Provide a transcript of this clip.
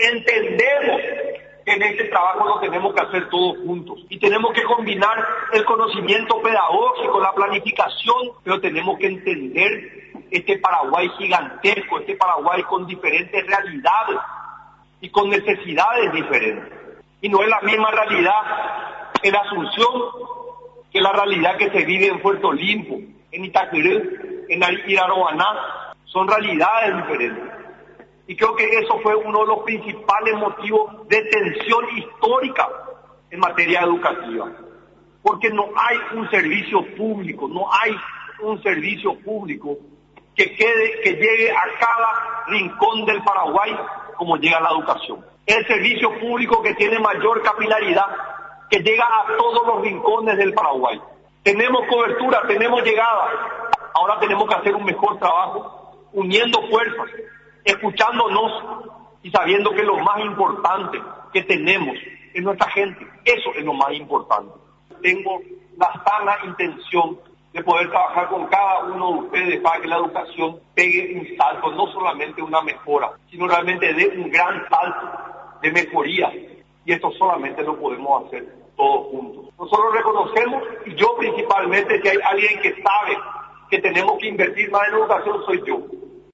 entendemos que en este trabajo lo tenemos que hacer todos juntos y tenemos que combinar el conocimiento pedagógico, la planificación, pero tenemos que entender este Paraguay gigantesco, este Paraguay con diferentes realidades y con necesidades diferentes. Y no es la misma realidad en Asunción que la realidad que se vive en Puerto Limpo, en Itaqüirú, en Iraroaná. Son realidades diferentes. Y creo que eso fue uno de los principales motivos de tensión histórica en materia educativa. Porque no hay un servicio público, que llegue a cada rincón del Paraguay como llega la educación. El servicio público que tiene mayor capilaridad, que llega a todos los rincones del Paraguay. Tenemos cobertura, tenemos llegada. Ahora tenemos que hacer un mejor trabajo, uniendo fuerzas, escuchándonos y sabiendo que lo más importante que tenemos es nuestra gente. Eso es lo más importante. Tengo la sana intención de poder trabajar con cada uno de ustedes para que la educación pegue un salto, no solamente una mejora, sino realmente dé un gran salto de mejoría. Y esto solamente lo podemos hacer todos juntos. Nosotros reconocemos, y yo principalmente, si hay alguien que sabe que tenemos que invertir más en educación, soy yo.